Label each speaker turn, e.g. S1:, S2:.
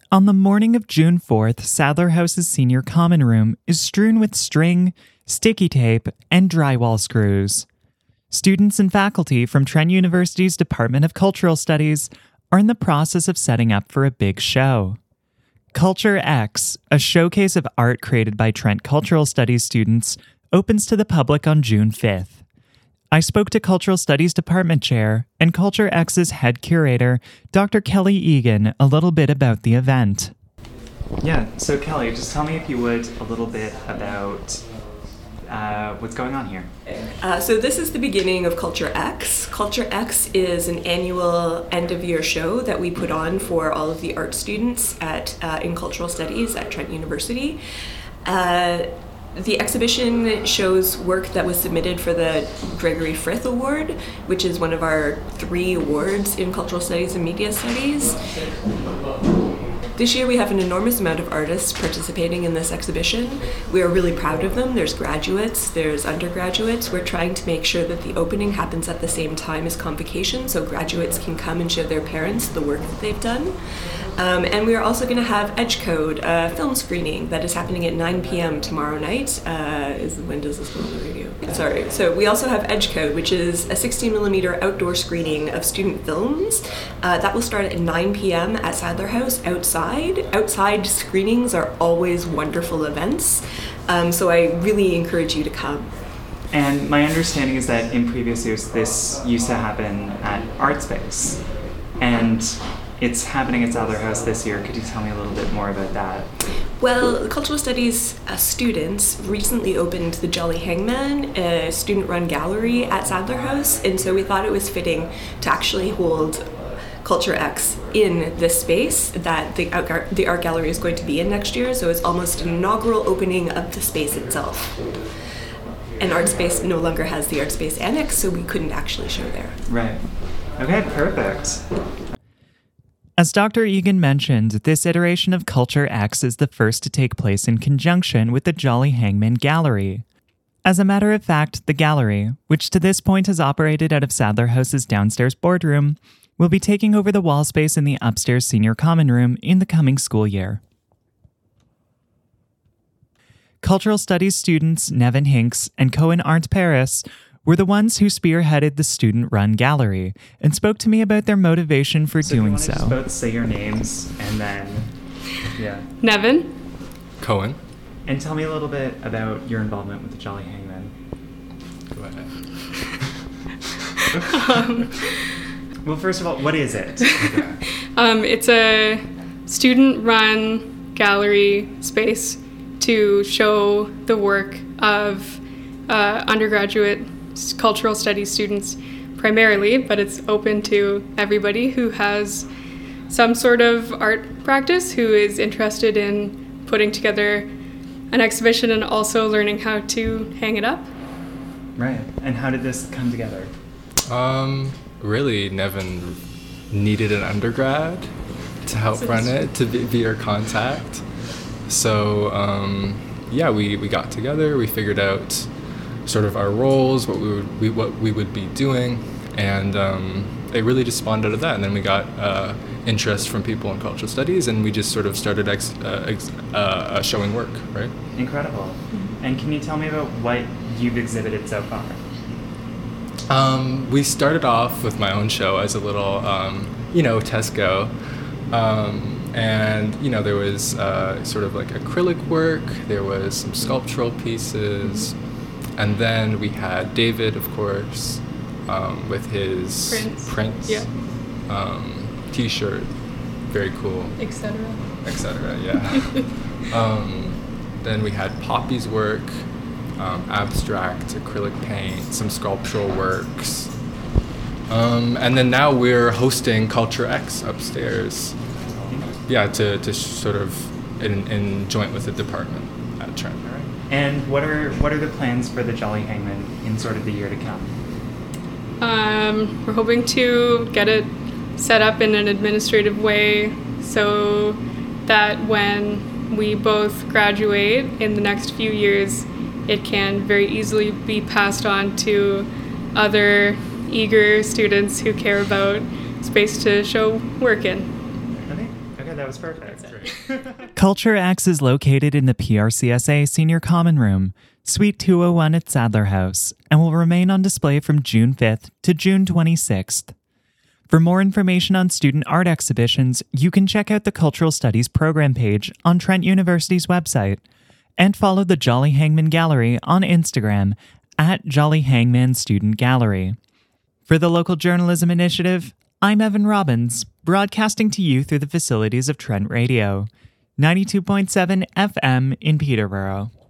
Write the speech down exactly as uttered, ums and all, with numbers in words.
S1: On the morning of June fourth, Sadler House's senior common room is strewn with string, sticky tape, and drywall screws. Students and faculty from Trent University's Department of Cultural Studies are in the process of setting up for a big show. Culture X, a showcase of art created by Trent Cultural Studies students, opens to the public on June fifth. I spoke to Cultural Studies Department Chair and Culture X's head curator, Doctor Kelly Egan, a little bit about the event. Yeah, so Kelly, just tell me if you would a little bit about uh, what's going on here.
S2: Uh, so this is the beginning of Culture X. Culture X is an annual end-of-year show that we put on for all of the art students at uh, in Cultural Studies at Trent University. Uh, The exhibition shows work that was submitted for the Gregory Frith Award, which is one of our three awards in Cultural Studies and Media Studies. This year we have an enormous amount of artists participating in this exhibition. We are really proud of them. There's graduates, there's undergraduates. We're trying to make sure that the opening happens at the same time as convocation, so graduates can come and show their parents the work that they've done. Um, and we are also going to have Edge Code, a film screening that is happening at nine p.m. tomorrow night. Uh, is, when does this go on the radio? Sorry. So we also have Edge Code, which is a sixteen millimeter outdoor screening of student films. Uh, that will start at nine p.m. at Sadler House outside. Outside screenings are always wonderful events, um, so I really encourage you to come.
S1: And my understanding is that in previous years this used to happen at Art Space, and it's happening at Sadler House this year. Could you tell me a little bit more about that?
S2: Well, Cultural Studies uh, students recently opened the Jolly Hangman, a student-run gallery at Sadler House, and so we thought it was fitting to actually hold Culture X in this space that the art, the art gallery is going to be in next year, so it's almost an inaugural opening of the space itself. And Art Space no longer has the Art Space Annex, so we couldn't actually show there.
S1: Right. Okay, perfect. As Doctor Egan mentioned, this iteration of Culture X is the first to take place in conjunction with the Jolly Hangman Gallery. As a matter of fact, the gallery, which to this point has operated out of Sadler House's downstairs boardroom, will be taking over the wall space in the upstairs senior common room in the coming school year. Cultural Studies students Nevin Hinks and Cohen Arndt Paris were the ones who spearheaded the student-run gallery and spoke to me about their motivation for
S3: so
S1: doing
S3: so.
S1: so.
S3: Just both say your names and then, yeah.
S4: Nevin.
S5: Cohen.
S3: And tell me a little bit about your involvement with the Jolly Hangman.
S5: Go ahead.
S4: um,
S3: well, first of all, what is it?
S4: Okay. um, it's a student-run gallery space to show the work of uh, undergraduate cultural studies students primarily, but it's open to everybody who has some sort of art practice, who is interested in putting together an exhibition and also learning how to hang it up.
S3: Right. And how did this come together?
S5: Um, really, Nevin needed an undergrad to help run it, to be, be our contact. So, um, yeah, we, we got together, we figured out sort of our roles, what we would we, what we would be doing, and um, it really just spawned out of that. And then we got uh, interest from people in cultural studies, and we just sort of started ex, uh, ex, uh, showing work, right?
S3: Incredible. Mm-hmm. And can you tell me about what you've exhibited so far?
S5: Um, we started off with my own show as a little, um, you know, test go. Um, and, you know, there was uh, sort of like acrylic work, there was some sculptural pieces, and then we had David, of course, um, with his
S4: Prince,
S5: Prince
S4: yeah.
S5: um, t-shirt, very cool.
S4: Et cetera.
S5: Et cetera, yeah. um, then we had Poppy's work, um, abstract, acrylic paint, some sculptural works. Um, and then now we're hosting Culture X upstairs. Yeah, to, to sort of in, in joint with the department at Trent.
S3: All right. And what are what are the plans for the Jolly Hangman in sort of the year to come?
S4: Um, we're hoping to get it set up in an administrative way so that when we both graduate in the next few years, it can very easily be passed on to other eager students who care about space to show work in.
S3: that was perfect.
S1: Culture X is located in the P R C S A Senior Common Room, Suite two oh one at Sadler House, and will remain on display from June fifth to June twenty-sixth. For more information on student art exhibitions, you can check out the Cultural Studies program page on Trent University's website and follow the Jolly Hangman Gallery on Instagram at Jolly Hangman Student Gallery. For the Local Journalism Initiative, I'm Evan Robbins, broadcasting to you through the facilities of Trent Radio, ninety-two point seven F M in Peterborough.